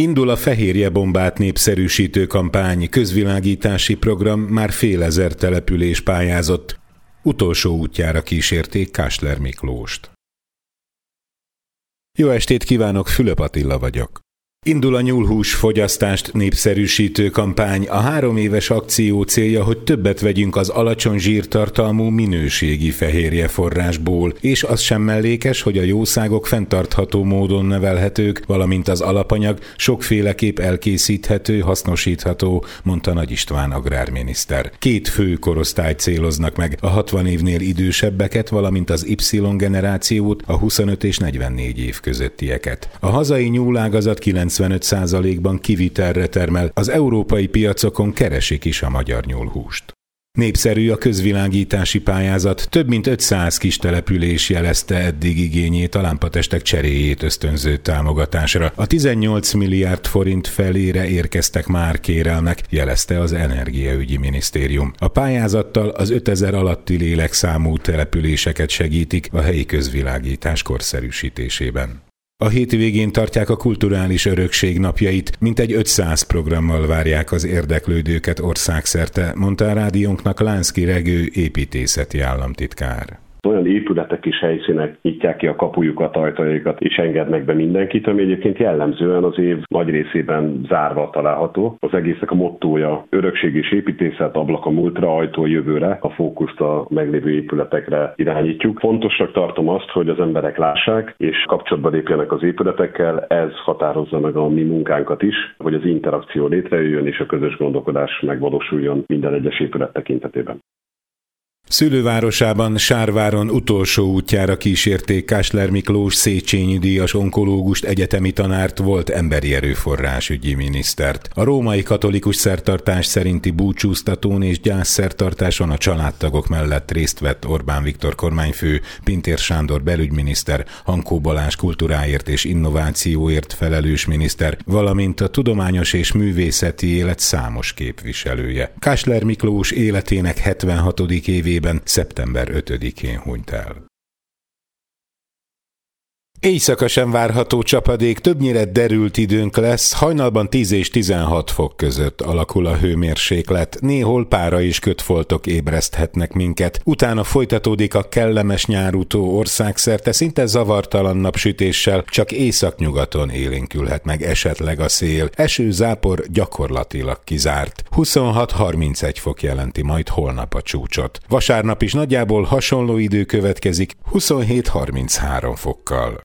Indul a fehérjebombát népszerűsítő kampány, közvilágítási program, már fél ezer település pályázott. Utolsó útjára kísérték Kásler Miklóst. Jó estét kívánok, Fülöp Attila vagyok. Indul a nyúlhús fogyasztást népszerűsítő kampány. A 3 éves akció célja, hogy többet vegyünk az alacsony zsírtartalmú minőségi fehérjeforrásból, és az sem mellékes, hogy a jószágok fenntartható módon nevelhetők, valamint az alapanyag sokféleképp elkészíthető, hasznosítható, mondta Nagy István agrárminiszter. 2 fő korosztályt céloznak meg, a 60 évnél idősebbeket, valamint az Y-generációt, a 25 és 44 év közöttieket. A hazai nyúlágazat 95%-ban kivitelre termel, az európai piacokon keresik is a magyar nyúlhúst. Népszerű a közvilágítási pályázat, több mint 500 kis település jelezte eddig igényét a lámpatestek cseréjét ösztönző támogatásra. A 18 milliárd forint felére érkeztek már kérelmek, jelezte az Energiaügyi Minisztérium. A pályázattal az 5000 alatti lélekszámú településeket segítik a helyi közvilágítás korszerűsítésében. A hétvégén tartják a kulturális örökség napjait, mintegy 500 programmal várják az érdeklődőket országszerte, mondta a rádiónknak Lánszky Regő építészeti államtitkár. Olyan épületek és helyszínek nyitják ki a kapujukat, ajtajaikat és engednek be mindenkit, ami egyébként jellemzően az év nagy részében zárva található. Az egésznek a mottója örökség és építészet, ablak a múltra, ajtó a jövőre, a fókuszt a meglévő épületekre irányítjuk. Fontosnak tartom azt, hogy az emberek lássák és kapcsolatba lépjenek az épületekkel, ez határozza meg a mi munkánkat is, hogy az interakció létrejöjjön és a közös gondolkodás megvalósuljon minden egyes épület tekintetében. Szülővárosában, Sárváron utolsó útjára kísérték Kásler Miklós Széchenyi díjas onkológust, egyetemi tanárt, volt emberi erőforrásügyi minisztert. A római katolikus szertartás szerinti búcsúztatón és gyászszertartáson a családtagok mellett részt vett Orbán Viktor kormányfő, Pintér Sándor belügyminiszter, Hankó Balázs kultúráért és innovációért felelős miniszter, valamint a tudományos és művészeti élet számos képviselője. Kásler Miklós életének 76. évében szeptember 5-én hunyt el. Éjszaka sem várható csapadék, többnyire derült időnk lesz, hajnalban 10 és 16 fok között alakul a hőmérséklet, néhol pára és kötfoltok ébreszthetnek minket, utána folytatódik a kellemes nyárutó országszerte szinte zavartalan napsütéssel, csak északnyugaton élénkülhet meg esetleg a szél, eső-zápor gyakorlatilag kizárt. 26-31 fok jelenti majd holnap a csúcsot. Vasárnap is nagyjából hasonló idő következik, 27-33 fokkal.